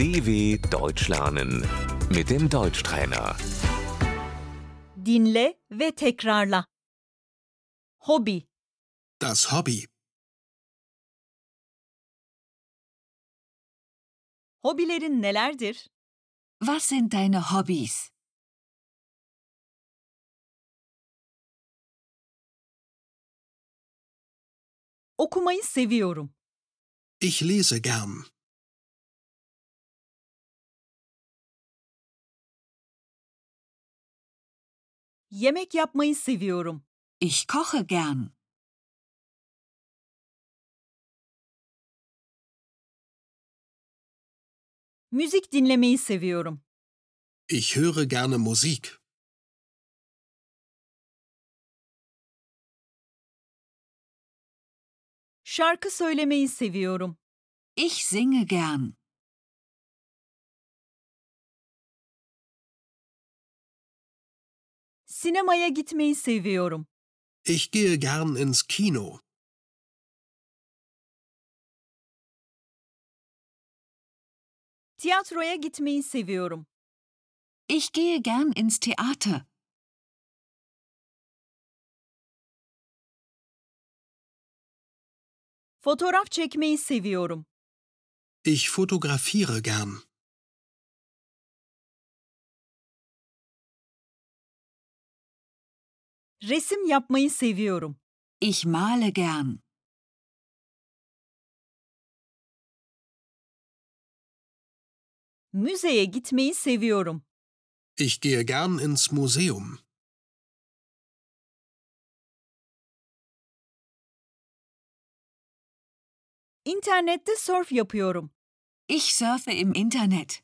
DW Deutsch lernen mit dem Deutschtrainer. Dinle ve tekrarla. Hobi, Das Hobby. hobilerin nelerdir? Was sind deine Hobbys? Okumayı seviyorum. Ich lese gern. Yemek yapmayı seviyorum. Ich koche gern. Müzik dinlemeyi seviyorum. Ich höre gerne Musik. Şarkı söylemeyi seviyorum. Ich singe gern. Sinemaya gitmeyi seviyorum. Ich gehe gern ins Kino. Tiyatroya gitmeyi seviyorum. Ich gehe gern ins Theater. Fotoğraf çekmeyi seviyorum. Ich fotografiere gern. Resim yapmayı seviyorum. Ich male gern. Müzeye gitmeyi seviyorum. Ich gehe gern ins Museum. İnternette surf yapıyorum. Ich surfe im Internet.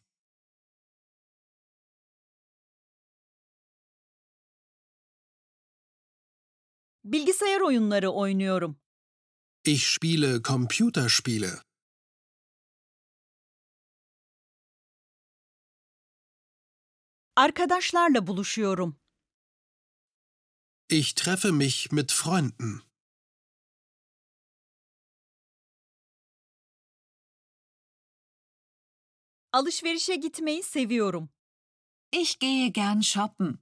Bilgisayar oyunları oynuyorum. Ich spiele Computerspiele. Arkadaşlarla buluşuyorum. Ich treffe mich mit Freunden. Alışverişe gitmeyi seviyorum. Ich gehe gern shoppen.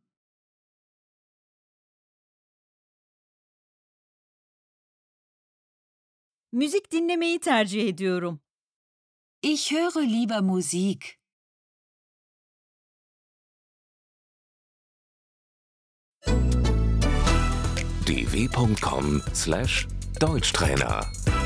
Müzik dinlemeyi tercih ediyorum. Ich höre lieber Musik. dw.com/Deutschtrainer